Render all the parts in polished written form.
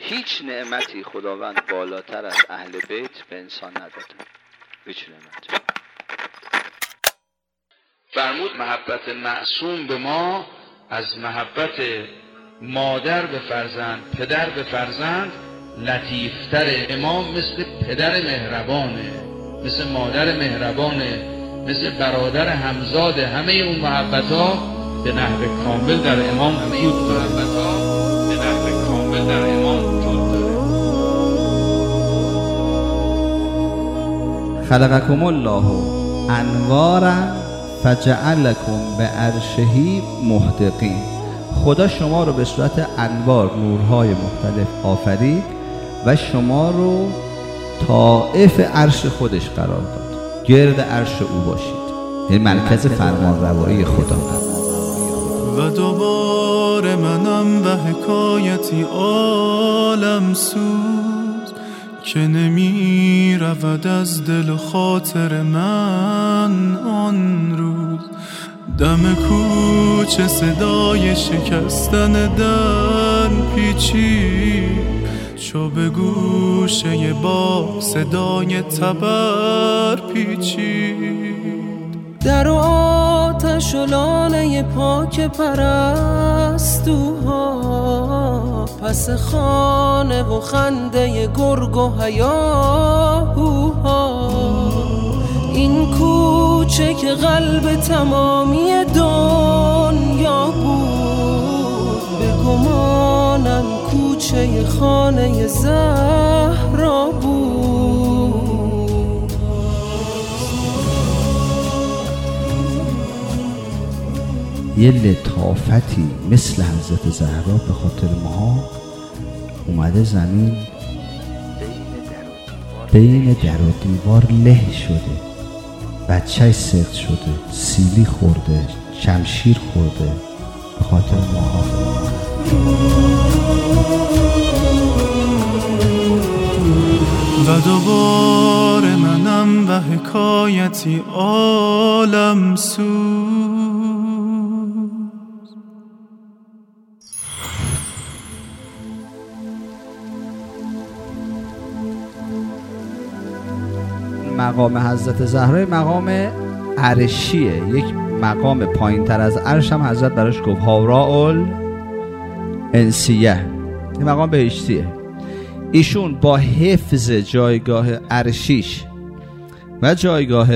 هیچ نعمتی خداوند بالاتر از اهل بیت به انسان نداده. هیچ نعمت. فرمود محبت معصوم به ما از محبت مادر به فرزند، پدر به فرزند لطیفتره. امام مثل پدر مهربانه، مثل مادر مهربانه، مثل برادر همزاده. همه اون محبت ها به نحو کامل در امام وجود داره. خلقکم الله انوارا فجعلکم به عرشه محدقین. خدا شما رو به صورت انوار، نورهای مختلف آفرید و شما رو طائف عرش خودش قرار داد. گرد عرش او باشید، یعنی مرکز فرمان روایی خدا. و دوباره منم و حکایتی عالم سوز که نمی رود از دل و خاطر من آن روز. دم کوچه صدای شکستن در پیچید، چو به گوشه با صدای تبر پیچید. در و آتش و لاله پاک پرستوها، پس خانه و خنده گرگ و هیاهوها. این کوچه که قلب تمامی دنیا بود، به گمانم کوچه خانه زهرا بود. یه لطافتی مثل حضرت زهرا به خاطر ما اومده زمین، بین در و دیوار له شده، بچه‌ش سقط شده، سیلی خورده، شمشیر خورده به خاطر ما. و دوباره منم و حکایتی عالم سوز. مقام حضرت زهرا مقام عرشیه، یک مقام پایین تر از عرش هم حضرت براش گفت حوراء الانسیه، این مقام بهشتیه. ایشون با حفظ جایگاه عرشیش و جایگاه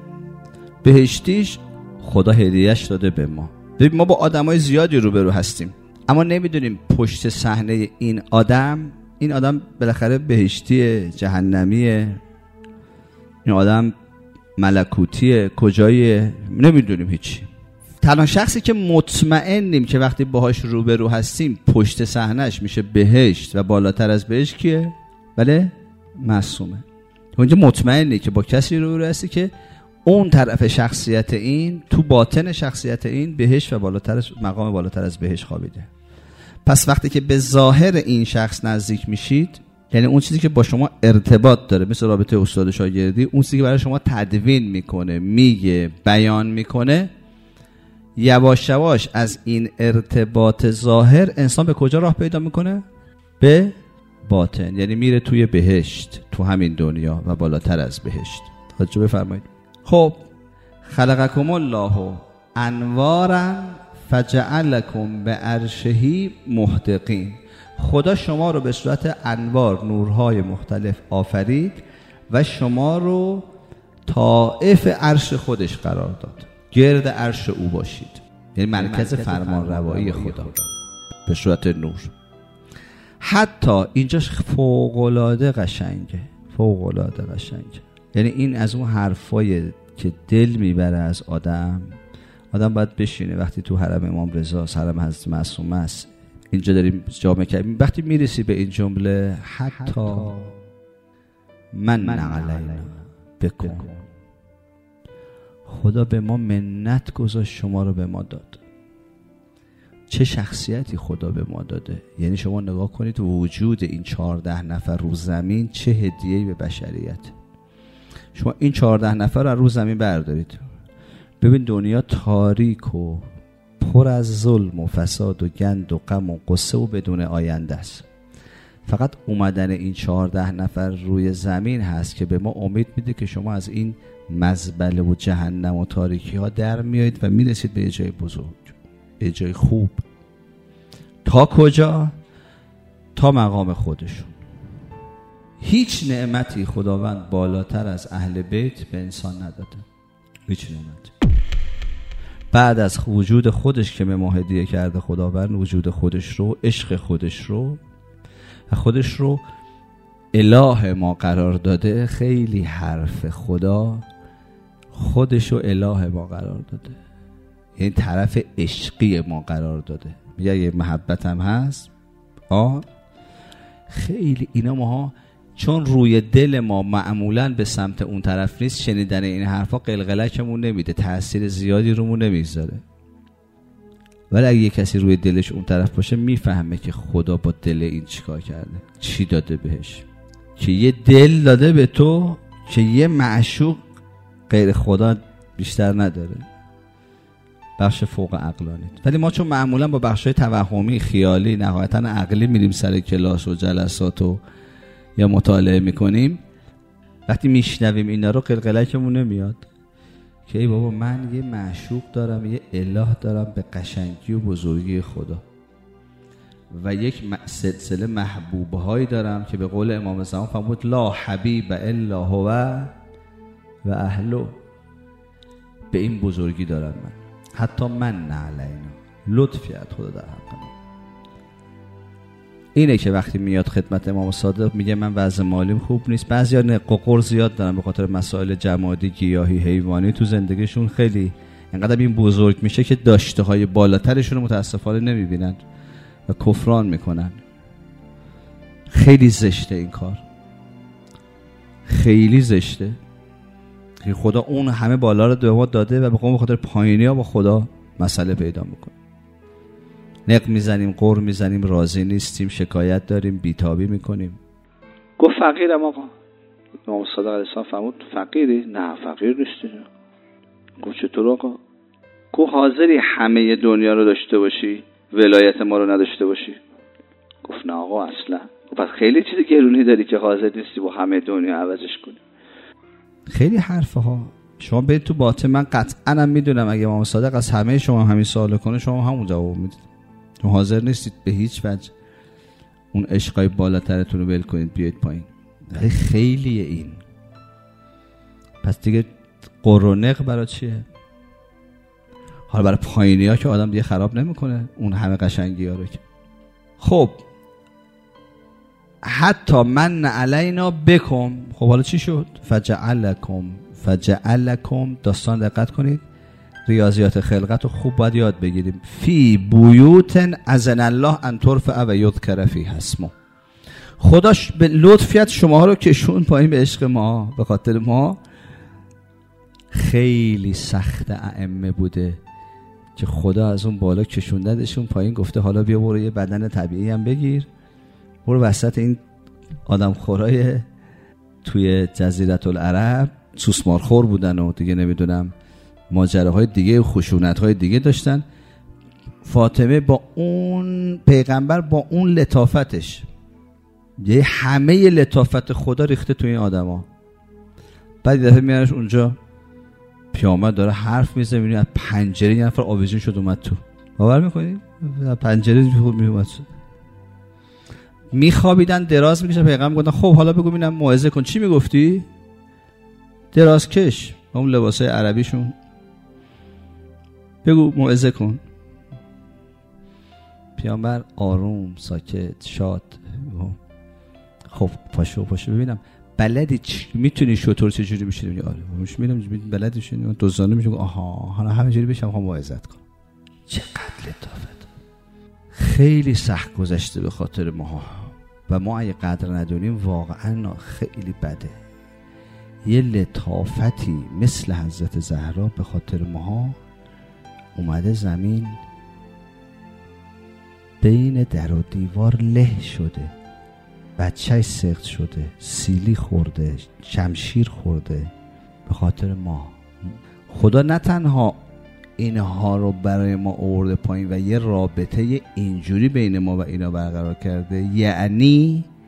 بهشتیش خدا هدیهش داده به ما. ببین ما با آدمای زیادی روبرو هستیم اما نمیدونیم پشت صحنه این آدم بالاخره بهشتیه، جهنمیه، این آدم ملکوتیه، کجاییه، نمیدونیم هیچی. تنها شخصی که مطمئنیم که وقتی باهاش روبرو هستیم پشت صحنهش میشه بهشت و بالاتر از بهشت کیه؟ بله؟ معصومه. اونجا مطمئنی که با کسی روبرو هستی که اون طرف شخصیت این، تو باطن شخصیت این بهشت و بالاتر از مقام بالاتر از بهشت خوابیده. پس وقتی که به ظاهر این شخص نزدیک میشید، یعنی اون چیزی که با شما ارتباط داره، مثل رابطه استاد و شاگردی، اون چیزی که برای شما تدوین میکنه، میگه، بیان میکنه، یواش یواش از این ارتباط ظاهر انسان به کجا راه پیدا میکنه؟ به باطن، یعنی میره توی بهشت، تو همین دنیا و بالاتر از بهشت. توجه بفرمایید. خب خلقکم الله انوارا فجعلکم به عرشه محدقین. خدا شما رو به صورت انوار، نورهای مختلف آفرید و شما رو طائف عرش خودش قرار داد. گرد عرش او باشید، یعنی مرکز فرمان روایی خدا به صورت نور. حتی اینجاش فوق‌العاده قشنگه، فوق‌العاده قشنگه. یعنی این از اون حرفای که دل میبره از آدم باید بشینه وقتی تو حرم امام رضا، حرم حضرت معصومه است، اینجا داریم جامعه کردیم، وقتی میرسی به این جمله حتی من علینا بکن، خدا به ما منت گذاشت، شما رو به ما داد. چه شخصیتی خدا به ما داده. یعنی شما نگاه کنید وجود این 14 نفر رو زمین چه هدیه‌ای به بشریت. شما این 14 نفر رو زمین بردارید، ببین دنیا تاریک و پر از ظلم و فساد و گند و غم و غصه و بدون آینده است. فقط اومدن این 14 نفر روی زمین هست که به ما امید میده که شما از این مزبله و جهنم و تاریکی ها در میایید و میرسید به یه جای بزرگ، یه جای خوب. تا کجا؟ تا مقام خودشون. هیچ نعمتی خداوند بالاتر از اهل بیت به انسان نداده. هیچ نعمتی. بعد از وجود خودش که به ما هدیه کرده خداوند، وجود خودش رو، عشق خودش رو و خودش رو اله ما قرار داده. خیلی حرف خدا خودش رو اله ما قرار داده، یعنی طرف عشقی ما قرار داده. میگه اگه محبت هم هست خیلی اینا ماها چون روی دل ما معمولاً به سمت اون طرف نیست، شنیدن این حرفا قلقلکمون نمیده، تأثیر زیادی رومون نمیذاره. ولی اگه یه کسی روی دلش اون طرف باشه میفهمه که خدا با دل این چیکار کرده، چی داده بهش، که یه دل داده به تو که یه معشوق غیر خدا بیشتر نداره. بخش فوق عقلانی. ولی ما چون معمولا با بخشای توهمی، خیالی، نهایتاً عقلی میریم سر کلاس و جلسات و یا مطالعه میکنیم، وقتی میشنویم اینا رو قلقلکمون نمیاد که ای بابا من یه معشوق دارم، یه اله دارم به قشنگی و بزرگی خدا و یک سلسله محبوبهایی دارم که به قول امام زمان فرمود لا حبیب الا هو و اهلو. به این بزرگی دارم من، حتی من نه علینا، لطفی از خدا در حق من. اینه که وقتی میاد خدمت امام صادق میگه من وضع مالیم خوب نیست. بعضیا ققر زیاد دارن به خاطر مسائل جمادی، گیاهی، حیوانی تو زندگیشون، خیلی اینقدر این بزرگ میشه که داشته های بالاترشون رو متاسفانه نمیبینن و کفران میکنن. خیلی زشته این کار، خیلی زشته که خدا اون همه بالا رو به ما داده و به خاطر پایینی ها با خدا مسئله پیدا میکنه. نق میزنیم، قر میزنیم، راضی نیستیم، شکایت داریم، بیتابی میکنیم. گفت فقیرم آقا. امام صادق علیه السلام فرمود فقیری؟ نه فقیر نیستی. گفت چطور آقا؟ گفت حاضری همه دنیا رو داشته باشی ولایت ما رو نداشته باشی؟ گفت نه آقا اصلا. پس خیلی چیز گرونی داری که حاضر نیستی با همه دنیا عوضش کنی. خیلی حرفه ها. شما برید تو باطن، من قطعا هم میدونم اگه امام صادق از همه شما همین سوال کنه شما همون جواب میدید. شما حاضر نیستید به هیچ وجه اون عشقای بالاترتون رو ول کنید بیاید پایین. ولی خیلیه این. پس دیگه قرونق برای چیه؟ حالا برای پایینی ها که آدم دیگه خراب نمیکنه اون همه قشنگی ها رو که. خب حتی من علینا بکم. خب حالا چی شد؟ فجعلکم. داستان دقت کنید، ریاضیات خلقت رو خوب باید یاد بگیریم. فی بیوتن اذن الله ان ترفع و یذکر فیها اسمه. خداش به لطفیت شما رو کشون پایین به عشق ما، به خاطر ما. خیلی سخت ائمه بوده که خدا از اون بالا کشوندهشون پایین، گفته حالا بیا برو یه بدن طبیعی هم بگیر، برو وسط این آدم خورای توی جزیره العرب سوسمارخور بودن و دیگه نمیدونم ماجراهای دیگه و خشونت‌های دیگه داشتن. فاطمه با اون پیغمبر با اون لطافتش یه همه لطافت خدا ریخته توی این آدما. بعد دفعه میارنش اونجا پیامبر داره حرف میزنه، میبینی از پنجره یه نفر آویزون شد اومد تو. باور میکنید؟ از پنجره میومد. میخوابیدن دراز میکشن. پیغمبر گفتن خب حالا بگو ببینم موعظه کن. چی میگفتی؟ دراز کش، اون لباسای عربیشون، بگو موعظه کن. پیامبر آروم، ساکت، شاد. خب پاشو ببینم بلدی میتونی شطور چجوری میشه؟ میگه آره روش میرم بلدی شو دوزانه میشه. آها حالا همینجوری بشم میخوام موعظت کنم. چقدر لطافت. خیلی سخت گذشته به خاطر ما و ما اگه قدر ندونیم واقعا خیلی بده. یه لطافتی مثل حضرت زهرا به خاطر ما اومده زمین، بین در و دیوار له شده، بچه‌ش سقط شده، سیلی خورده، شمشیر خورده به خاطر ما. خدا نه تنها اینها رو برای ما آورده پایین و یه رابطه اینجوری بین ما و اینا برقرار کرده، یعنی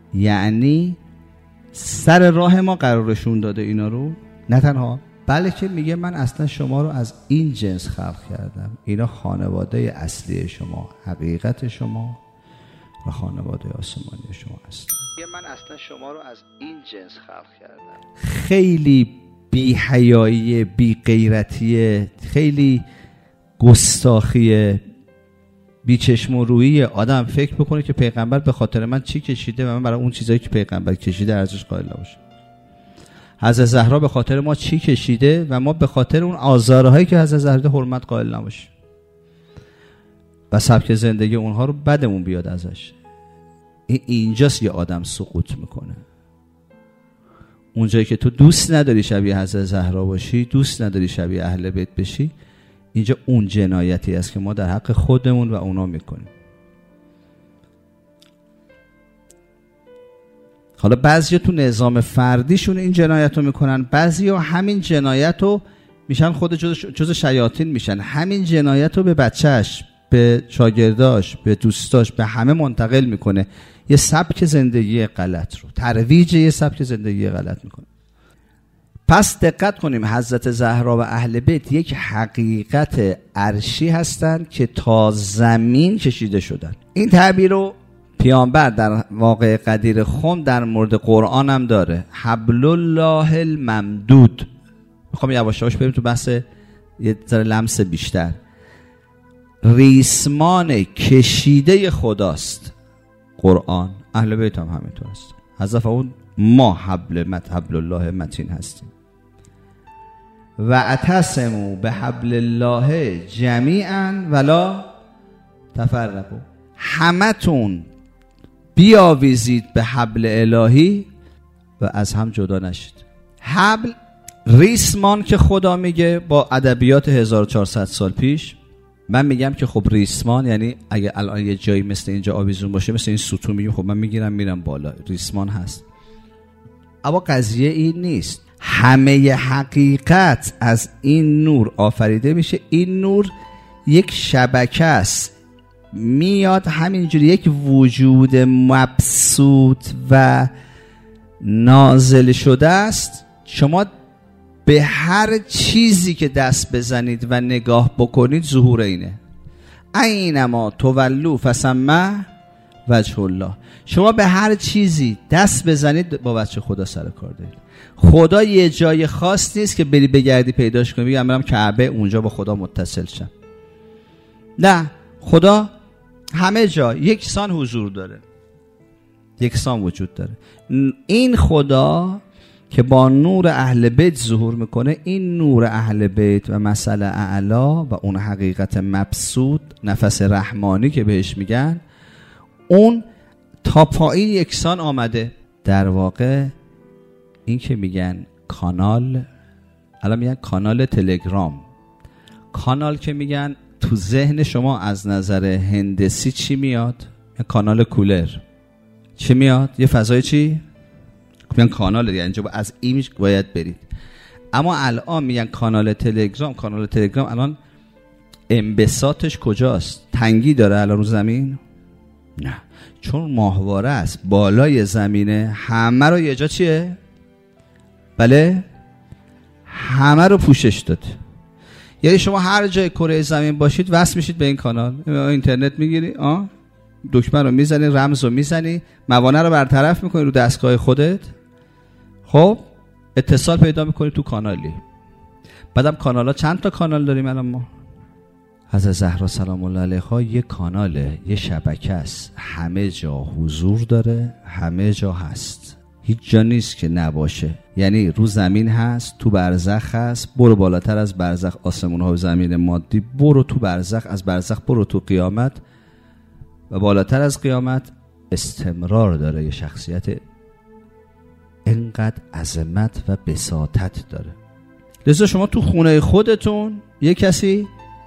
یعنی سر راه ما قرارشون داده اینا رو. نه تنها بلکه میگه من اصلا شما رو از این جنس خلق کردم. اینا خانواده اصلی شما، حقیقت شما و خانواده آسمانی شما هستن. من اصلا شما رو از این جنس خلق کردم. خیلی بی حیایی، بی غیرتی، خیلی گستاخی، بی چشم و رویی. آدم فکر بکنه که پیغمبر به خاطر من چی کشیده و من برای اون چیزایی که پیغمبر کشیده ارزش قائل نباشم. حضرت زهرا به خاطر ما چی کشیده و ما به خاطر اون آزارهایی که حضرت زهرا حرمت قائل نباشیم و سبک زندگی اونها رو بدمون بیاد ازش. اینجاست یه آدم سقوط میکنه. اونجایی که تو دوست نداری شبیه حضرت زهرا باشی، دوست نداری شبیه اهل بیت بشی، اینجا اون جنایتی است که ما در حق خودمون و اونا میکنیم. حالا بعضی تو نظام فردیشون این جنایت رو میکنن، بعضی ها همین جنایت رو میشن خود جز شیاطین میشن، همین جنایت رو به بچهش، به شاگرداش، به دوستاش، به همه منتقل میکنه. یه سبک زندگی غلط رو ترویج یه سبک زندگی غلط میکنه. پس دقت کنیم، حضرت زهرا و اهل بیت یک حقیقت عرشی هستند که تا زمین کشیده شدن. این تعبیر رو پیامبر در واقع قدیر خم در مورد قرآن هم داره، حبل الله الممدود. میخوام یواش یواش بریم تو بحث یه ذره لمس بیشتر. ریسمان کشیده خداست قرآن، اهل بیت هم همینطور است. حذف اون ما حبل الله متین هستیم. و اعتصموا بحبل الله جمیعا ولا تفرقوا. همتون بیاویزید به حبل الهی و از هم جدا نشید. حبل ریسمان که خدا میگه با ادبیات 1400 سال پیش. من میگم که خب ریسمان یعنی اگه الان یه جایی مثل اینجا آویزون باشه، مثل این ستون میگیم خب من میگیرم میرم بالا، ریسمان هست. اما قضیه این نیست. همه حقیقت از این نور آفریده میشه. این نور یک شبکه است، میاد همینجوری یک وجود مبسوط و نازل شده است. شما به هر چیزی که دست بزنید و نگاه بکنید ظهور اینه. اینما تولوا فثم وجه الله. شما به هر چیزی دست بزنید با وجه خدا سر کار دارید. خدا یه جای خاص نیست که بری بگردی پیداش کنی بگم برم کعبه اونجا با خدا متصل شم. نه، خدا همه جا یکسان حضور داره، یکسان وجود داره. این خدا که با نور اهل بیت ظهور میکنه، این نور اهل بیت و مسئله اعلا و اون حقیقت مبسوط، نفس رحمانی که بهش میگن، اون تا پایین یکسان آمده. در واقع این که میگن کانال، الان میگن کانال تلگرام، کانال که میگن تو ذهن شما از نظر هندسی چی میاد؟ کانال کولر. چی میاد؟ یه فضای چی؟ میگن کانال دیگه، اینجا از این باید برید. اما الان میگن کانال تلگرام. کانال تلگرام الان انبساطش کجاست؟ تنگی داره الان رو زمین؟ نه، چون ماهواره است بالای زمینه، همه رو یه جا چیه؟ بله، همه رو پوشش داده. یعنی شما هر جای کره زمین باشید وصل میشید به این کانال. اینترنت میگیری، دکمه رو میزنی، رمز رو میزنی، موانع رو برطرف میکنی رو دستگاه خودت، خب اتصال پیدا میکنی تو کانالی. بعدم کانال ها چند تا کانال داریم الان ما؟ حضرت زهرا سلام الله علیها یه کاناله، یه شبکه است، همه جا حضور داره، همه جا هست، هیچ جا نیست که نباشه. یعنی رو زمین هست، تو برزخ هست، برو بالاتر از برزخ، آسمون ها و زمین مادی، برو تو برزخ، از برزخ برو تو قیامت و بالاتر از قیامت استمرار داره. یه شخصیت اینقدر عظمت و بساطت داره. لذا شما تو خونه خودتون، یه کسی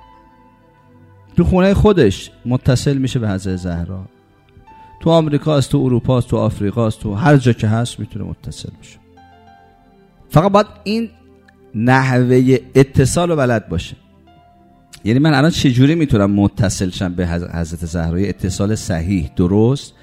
تو خونه خودش متصل میشه به حضرت زهرا، تو آمریکا است، تو اروپا است، تو آفریقا است، تو هر جا که هست میتونه متصل بشه. فقط باید این نحوه اتصال رو بلد باشه. یعنی من الان چجوری میتونم متصل شم به حضرت زهرا؟ اتصال صحیح درست.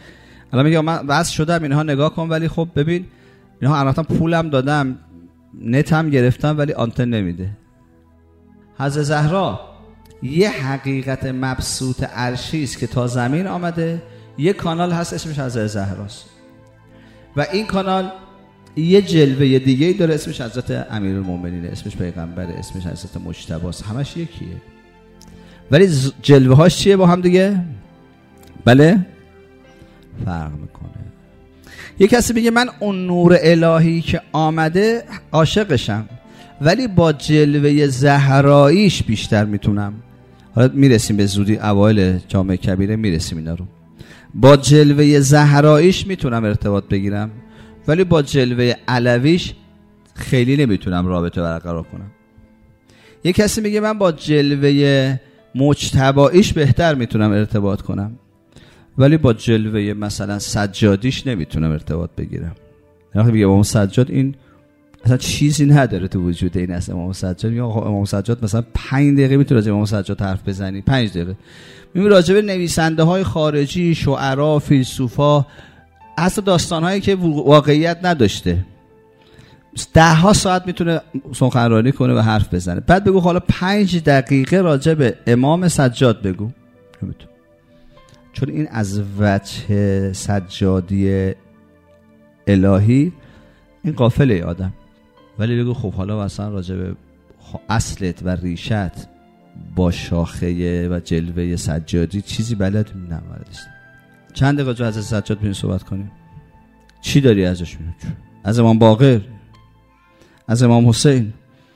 الان میگه من واسه شدم اینها نگاه کن، ولی خب ببین اینها الان پولم دادم، نتم گرفتم، ولی آنتن نمیده. حضرت زهرا یه حقیقت مبسوط عرشی است که تا زمین آمده. یه کانال هست اسمش حضرت زهراست و این کانال یه جلوه دیگه داره اسمش حضرت امیرالمومنین، اسمش پیغمبر، اسمش حضرت مجتبی است. همش یکیه ولی جلوه هاش چیه با هم دیگه؟ بله فرق میکنه. یه کسی میگه من اون نور الهی که آمده عاشقشم، ولی با جلوه زهراییش بیشتر میتونم. حالا میرسیم به زودی اوایل جامعه کبیره میرسیم اینا رو. با جلوه زهراییش میتونم ارتباط بگیرم، ولی با جلوه علویش خیلی نمیتونم رابطه برقرار کنم. یه کسی میگه من با جلوه مجتبیش بهتر میتونم ارتباط کنم، ولی با جلوه مثلا سجادیش نمیتونم ارتباط بگیرم. وقتی میگه امام سجاد این اصلا چیزی نداره تو وجود این اصلا. امام سجاد میگه امام سجاد مثلا 5 دقیقه میتونه راجع به امام سجاد حرف بزنی، 5 دقیقه. میگه راجع به نویسنده های خارجی، شعرا، فیلسوفا، اصلا داستان هایی که واقعیت نداشته 10 ساعت میتونه سخنرانی کنه و حرف بزنه. بعد بگو حالا 5 دقیقه راجع به امام سجاد بگو، نمیتونه. چون این از وجه سجادی الهی این قافله آدم. ولی بگو خب حالا مثلا راجع به اصلت و ریشت با شاخه و جلوه سجادی چیزی بلد نمی‌دونست. چند دقیقه جو از سجاد ببین صحبت کنیم. چی داری ازش میگی؟ از امام باقر، از امام حسین.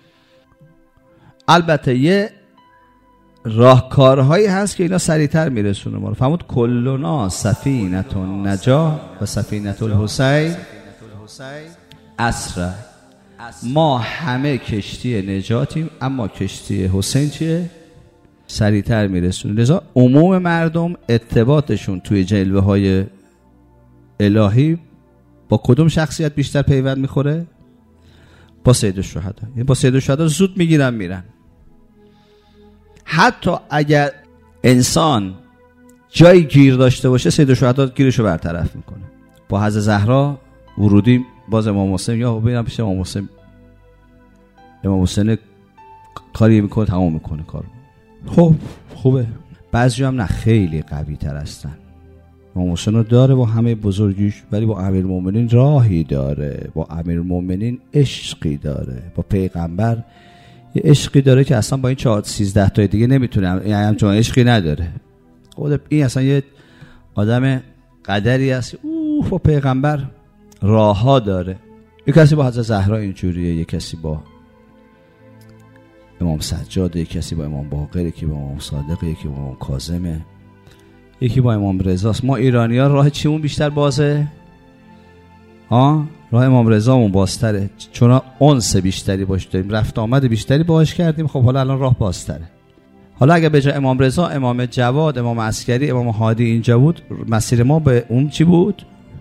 البته یه راهکارهایی هست که اینا سریعتر میرسونه ما رو. فهمود کلنا سفینة النجاة و سفینة الحسین اسرع. ما همه کشتی نجاتیم، اما کشتی حسین چیه؟ سریعتر میرسونه. لذا عموم مردم ارتباطشون توی جلوه های الهی با کدوم شخصیت بیشتر پیوند میخوره؟ با سید الشهدا. یعنی با سید الشهدا زود میگیرن میرن. حتی اگر انسان جایی گیر داشته باشه سید الشهدا گیرشو برطرف میکنه. با حضرت زهرا ورودی باز امام حسین یا ببینم پیش امام حسین، امام حسین کاری میکنه تمام میکنه کارو. خب خوبه. بعضی هم نه خیلی قوی تر هستن. امام حسین رو داره با همه بزرگیش، ولی با امیرالمومنین راهی داره، با امیرالمومنین عشقی داره، با پیغمبر یه عشقی داره که اصلا با این 13 تا دیگه نمیتونه، یعنی همچون عشقی نداره. خود این اصلا یه آدم قدری است. با پیغمبر راهها داره. یک کسی با حضرت زهرا اینجوریه، یک کسی با امام سجاد، یک کسی با امام باقر، یکی با امام صادق، یکی با امام کاظمه، یکی با امام رضاست. ما ایرانی‌ها راه چیمون بیشتر بازه؟ راه امام رضامون بازتره، چون انس بیشتری باش داریم، رفت آمد بیشتری باهاش کردیم. خب حالا الان راه بازتره. حالا اگه به جای امام رضا امام جواد، امام عسکری، امام هادی اینجا بود، مسیر ما به اون چی بود؟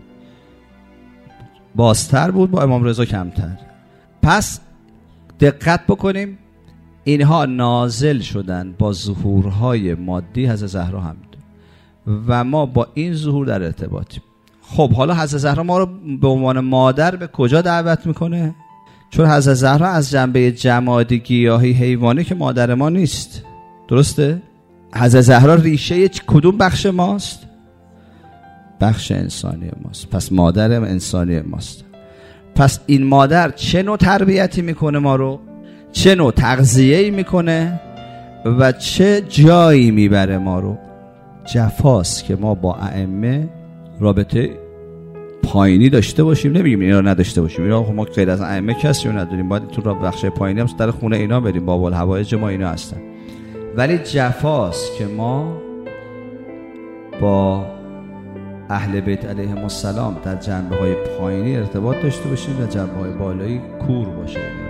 بازتر بود، با امام رضا کمتر. پس دقت بکنیم، اینها نازل شدن با ظهورهای مادی حضرت زهرا هم و ما با این ظهور در ارتباطیم. خب حالا حضرت زهرا ما رو به عنوان مادر به کجا دعوت میکنه؟ چون حضرت زهرا از جنبه جمادی، گیاهی، حیوانی که مادر ما نیست. درسته؟ حضرت زهرا ریشه کدوم بخش ماست؟ بخش انسانی ماست. پس مادر انسانی ماست. پس این مادر چه نوع تربیتی میکنه ما رو؟ چه نوع تغذیه‌ای میکنه و چه جایی میبره ما رو؟ جفاست که ما با ائمه رابطه پایینی داشته باشیم. نمیگیم اینا رو نداشته باشیم، اینا ما غیر از ائمه کسی رو نداریم، باید تو را بخش پایینی هم در خونه اینا بریم، باب الحوائج ما اینا هستن. ولی جفاست که ما با اهل بیت علیهم السلام در جنبه های پایینی ارتباط داشته باشیم و جنبه های بالایی کور باشه.